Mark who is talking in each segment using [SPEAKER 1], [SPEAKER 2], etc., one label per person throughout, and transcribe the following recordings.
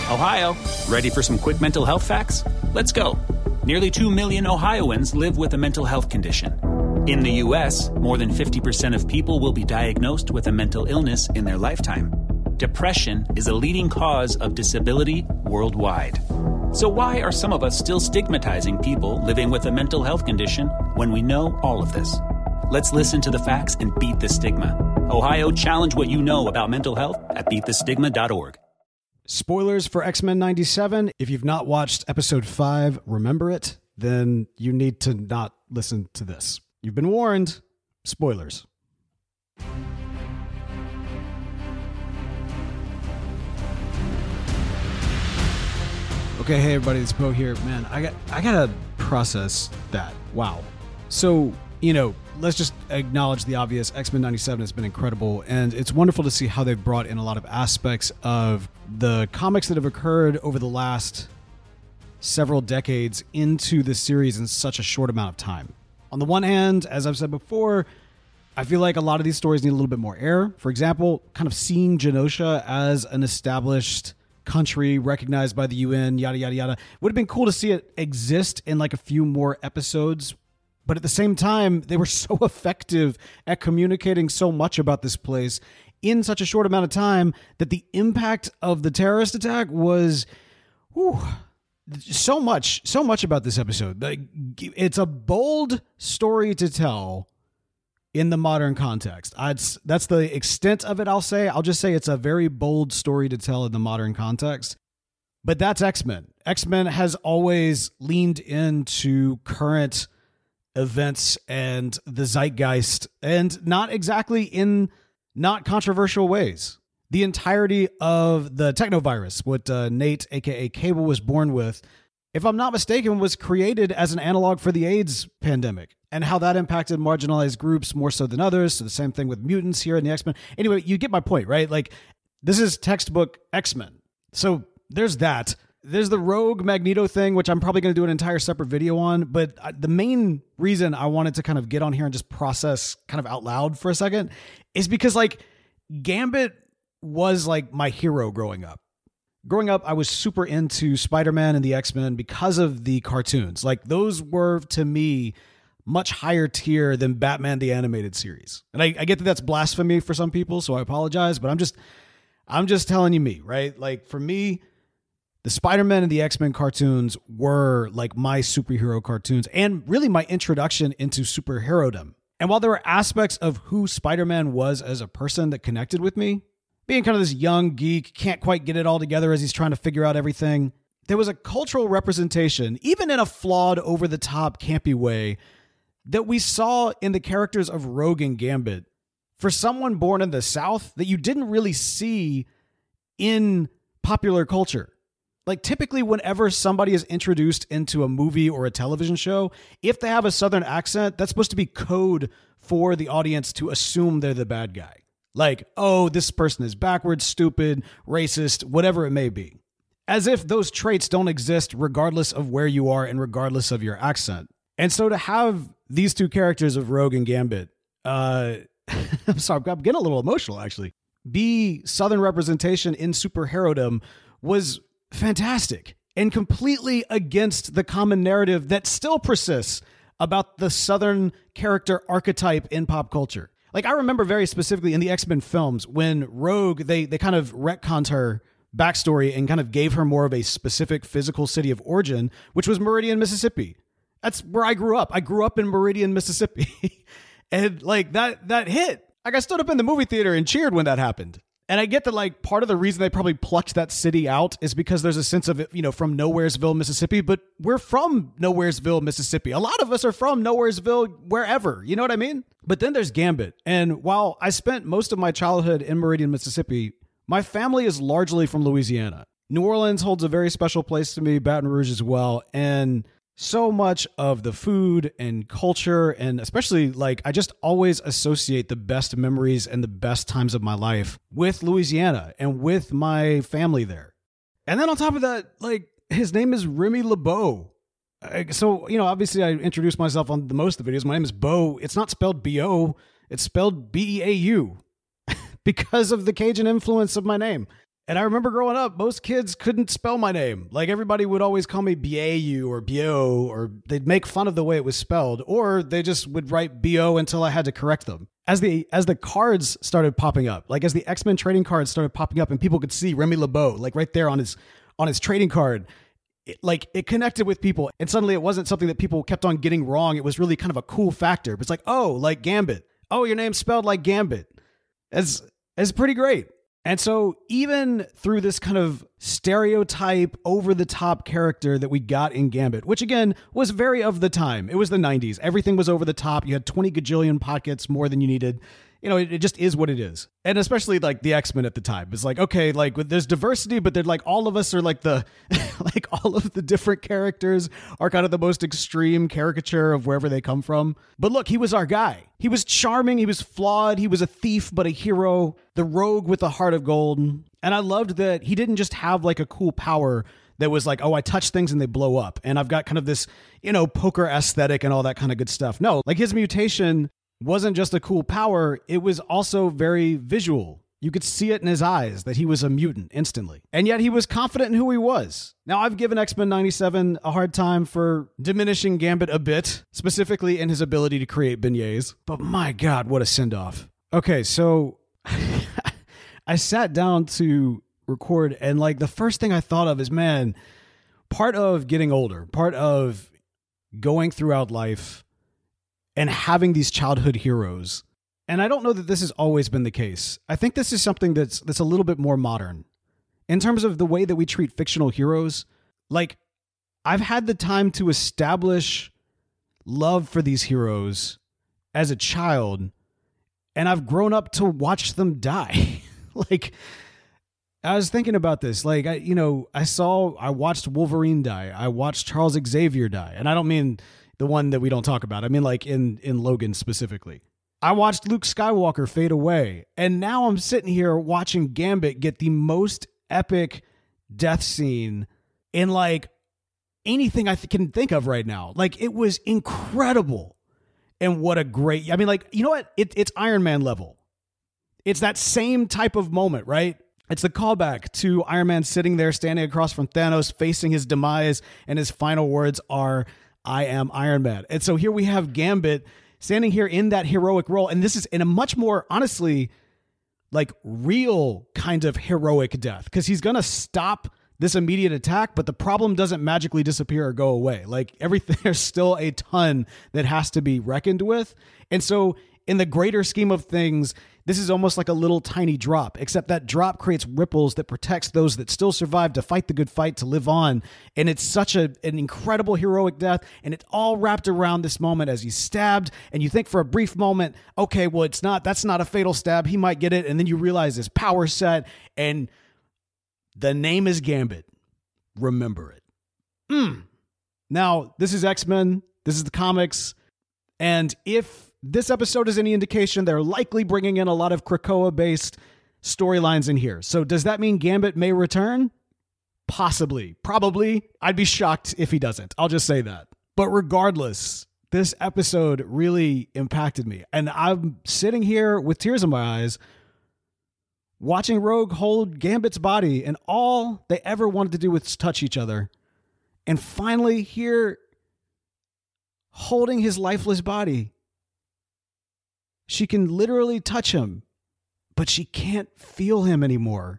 [SPEAKER 1] Ohio, ready for some quick mental health facts? Let's go. Nearly 2 million Ohioans live with a mental health condition. In the U.S., more than 50% of people will be diagnosed with a mental illness in their lifetime. Depression is a leading cause of disability worldwide. So why are some of us still stigmatizing people living with a mental health condition when we know all of this? Let's listen to the facts and beat the stigma. Ohio, challenge what you know about mental health at beatthestigma.org.
[SPEAKER 2] Spoilers for X-Men 97. If you've not watched episode 5, remember it, then you need to not listen to this. You've been warned. Spoilers. Okay, hey everybody, it's Bo here. Man, I gotta process that. Wow. So, let's just acknowledge the obvious. X-Men 97 has been incredible, and it's wonderful to see how they've brought in a lot of aspects of the comics that have occurred over the last several decades into the series in such a short amount of time. On the one hand, as I've said before, I feel like a lot of these stories need a little bit more air. For example, kind of seeing Genosha as an established country recognized by the UN, yada, yada, yada. Would have been cool to see it exist in like a few more episodes. But at the same time, they were so effective at communicating so much about this place in such a short amount of time that the impact of the terrorist attack was so much about this episode. Like, it's a bold story to tell in the modern context. That's the extent of it, I'll say. I'll just say it's a very bold story to tell in the modern context. But that's X-Men. X-Men has always leaned into current events and the zeitgeist, and not exactly in not controversial ways. The entirety of the technovirus, what Nate, aka Cable, was born with, if I'm not mistaken, was created as an analog for the AIDS pandemic, and how that impacted marginalized groups more so than others. So the same thing with mutants here in the X-Men. Anyway, you get my point, right? Like, this is textbook X-Men. So there's that. There's the Rogue Magneto thing, which I'm probably going to do an entire separate video on. But the main reason I wanted to kind of get on here and just process kind of out loud for a second is because, like, Gambit was like my hero growing up. Growing up, I was super into Spider-Man and the X-Men because of the cartoons. Like, those were, to me, much higher tier than Batman the Animated Series. And I get that that's blasphemy for some people, so I apologize. But I'm just telling you me, right? Like, for me, the Spider-Man and the X-Men cartoons were like my superhero cartoons and really my introduction into superherodom. And while there were aspects of who Spider-Man was as a person that connected with me, being kind of this young geek, can't quite get it all together as he's trying to figure out everything, there was a cultural representation, even in a flawed, over-the-top, campy way, that we saw in the characters of Rogue and Gambit for someone born in the South that you didn't really see in popular culture. Like, typically whenever somebody is introduced into a movie or a television show, if they have a Southern accent, that's supposed to be code for the audience to assume they're the bad guy. Like, oh, this person is backwards, stupid, racist, whatever it may be. As if those traits don't exist regardless of where you are and regardless of your accent. And so to have these two characters of Rogue and Gambit, I'm sorry, I'm getting a little emotional actually, be Southern representation in superherodom was fantastic and completely against the common narrative that still persists about the Southern character archetype in pop culture. Like, I remember very specifically in the X-Men films when Rogue, they kind of retconned her backstory and kind of gave her more of a specific physical city of origin, which was Meridian, Mississippi. That's where I grew up. I grew up in Meridian, Mississippi. And like that hit. Like, I stood up in the movie theater and cheered when that happened. And I get that, like, part of the reason they probably plucked that city out is because there's a sense of it, from Nowheresville, Mississippi, but we're from Nowheresville, Mississippi. A lot of us are from Nowheresville, wherever, you know what I mean? But then there's Gambit. And while I spent most of my childhood in Meridian, Mississippi, my family is largely from Louisiana. New Orleans holds a very special place to me, Baton Rouge as well. And so much of the food and culture, and especially, like, I just always associate the best memories and the best times of my life with Louisiana and with my family there. And then on top of that, like, his name is Remy LeBeau. So, obviously I introduced myself on the most of the videos. My name is Bo. It's not spelled B-O. It's spelled B-E-A-U because of the Cajun influence of my name. And I remember growing up, most kids couldn't spell my name. Like everybody would always call me Bieu or Bio, or they'd make fun of the way it was spelled, or they just would write Bo until I had to correct them. As the cards started popping up, like as the X-Men trading cards started popping up and people could see Remy LeBeau, like right there on his trading card, it connected with people. And suddenly it wasn't something that people kept on getting wrong. It was really kind of a cool factor. It's like, oh, like Gambit. Oh, your name's spelled like Gambit. It's pretty great. And so even through this kind of stereotype, over-the-top character that we got in Gambit, which again was very of the time. It was the 90s. Everything was over the top. You had 20 gajillion pockets more than you needed. You know, it just is what it is. And especially like the X-Men at the time. It's like, okay, like there's diversity, but they're like all of us are like like all of the different characters are kind of the most extreme caricature of wherever they come from. But look, he was our guy. He was charming. He was flawed. He was a thief, but a hero, the rogue with a heart of gold. And I loved that he didn't just have like a cool power that was like, oh, I touch things and they blow up. And I've got kind of this, poker aesthetic and all that kind of good stuff. No, like his mutation wasn't just a cool power, it was also very visual. You could see it in his eyes that he was a mutant instantly. And yet he was confident in who he was. Now, I've given X-Men 97 a hard time for diminishing Gambit a bit, specifically in his ability to create beignets. But my God, what a send-off. Okay, so I sat down to record, and like the first thing I thought of is, man, part of getting older, part of going throughout life and having these childhood heroes. And I don't know that this has always been the case. I think this is something that's a little bit more modern in terms of the way that we treat fictional heroes. Like, I've had the time to establish love for these heroes as a child, and I've grown up to watch them die. Like, I was thinking about this. Like, I watched Wolverine die. I watched Charles Xavier die. And I don't mean the one that we don't talk about. I mean, like in Logan specifically. I watched Luke Skywalker fade away. And now I'm sitting here watching Gambit get the most epic death scene in like anything I can think of right now. Like, it was incredible. And what a great, I mean, like, you know what? It's Iron Man level. It's that same type of moment, right? It's the callback to Iron Man sitting there standing across from Thanos facing his demise, and his final words are, I am Iron Man. And so here we have Gambit standing here in that heroic role. And this is in a much more, honestly, like real kind of heroic death, because he's going to stop this immediate attack, but the problem doesn't magically disappear or go away. Like everything, there's still a ton that has to be reckoned with. And so in the greater scheme of things, this is almost like a little tiny drop, except that drop creates ripples that protects those that still survive to fight the good fight, to live on. And it's such an incredible heroic death. And it's all wrapped around this moment as he's stabbed. And you think for a brief moment, okay, well, that's not a fatal stab. He might get it. And then you realize his power set, and the name is Gambit. Remember it. Now, this is X-Men. This is the comics. And if this episode is any indication, they're likely bringing in a lot of Krakoa-based storylines in here. So does that mean Gambit may return? Possibly. Probably. I'd be shocked if he doesn't. I'll just say that. But regardless, this episode really impacted me. And I'm sitting here with tears in my eyes watching Rogue hold Gambit's body, and all they ever wanted to do was touch each other. And finally here, holding his lifeless body, she can literally touch him, but she can't feel him anymore.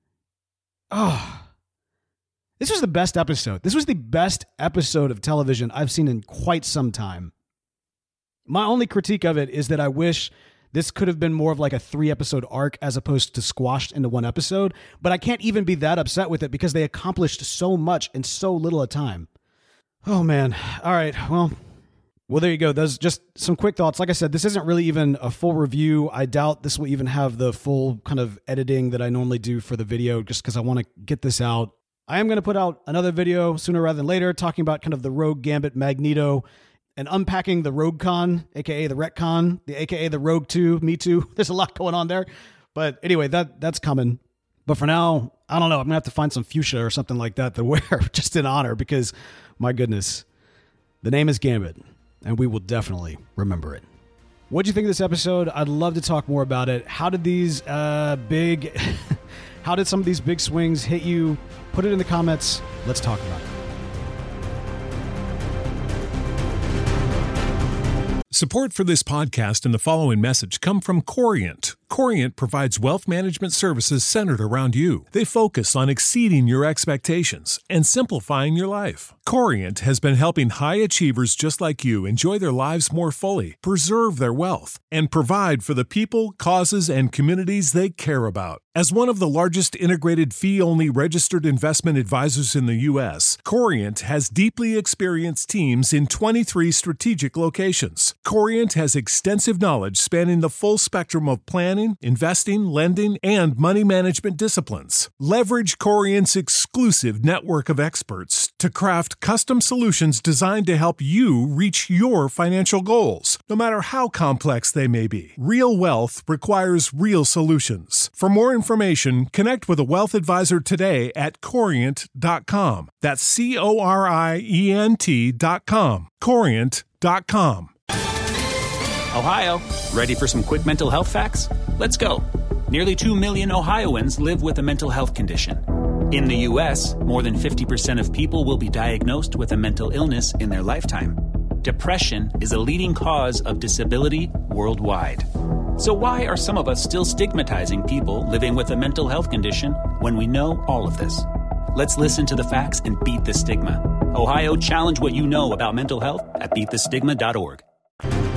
[SPEAKER 2] Oh, this was the best episode. This was the best episode of television I've seen in quite some time. My only critique of it is that I wish this could have been more of like a 3-episode arc as opposed to squashed into one episode, but I can't even be that upset with it because they accomplished so much in so little a time. Oh man. All right. Well, there you go. Those just some quick thoughts. Like I said, this isn't really even a full review. I doubt this will even have the full kind of editing that I normally do for the video, just because I want to get this out. I am going to put out another video sooner rather than later talking about kind of the Rogue Gambit Magneto and unpacking the Rogue Con, aka the Retcon, aka the Rogue 2, Me Too. There's a lot going on there. But anyway, that's coming. But for now, I don't know. I'm going to have to find some fuchsia or something like that to wear just in honor, because my goodness, the name is Gambit. And we will definitely remember it. What'd you think of this episode? I'd love to talk more about it. How did these How did some of these big swings hit you? Put it in the comments. Let's talk about it.
[SPEAKER 3] Support for this podcast and the following message come from Corient. Corient provides wealth management services centered around you. They focus on exceeding your expectations and simplifying your life. Corient has been helping high achievers just like you enjoy their lives more fully, preserve their wealth, and provide for the people, causes, and communities they care about. As one of the largest integrated fee-only registered investment advisors in the U.S., Corient has deeply experienced teams in 23 strategic locations. Corient has extensive knowledge spanning the full spectrum of planning, investing, lending, and money management disciplines. Leverage Corient's exclusive network of experts to craft custom solutions designed to help you reach your financial goals, no matter how complex they may be. Real wealth requires real solutions. For more information, connect with a wealth advisor today at Corient.com. That's Corient.com. Corient.com.
[SPEAKER 1] Ohio, ready for some quick mental health facts? Let's go. Nearly 2 million Ohioans live with a mental health condition. In the U.S., more than 50% of people will be diagnosed with a mental illness in their lifetime. Depression is a leading cause of disability worldwide. So why are some of us still stigmatizing people living with a mental health condition when we know all of this? Let's listen to the facts and beat the stigma. Ohio, challenge what you know about mental health at beatthestigma.org.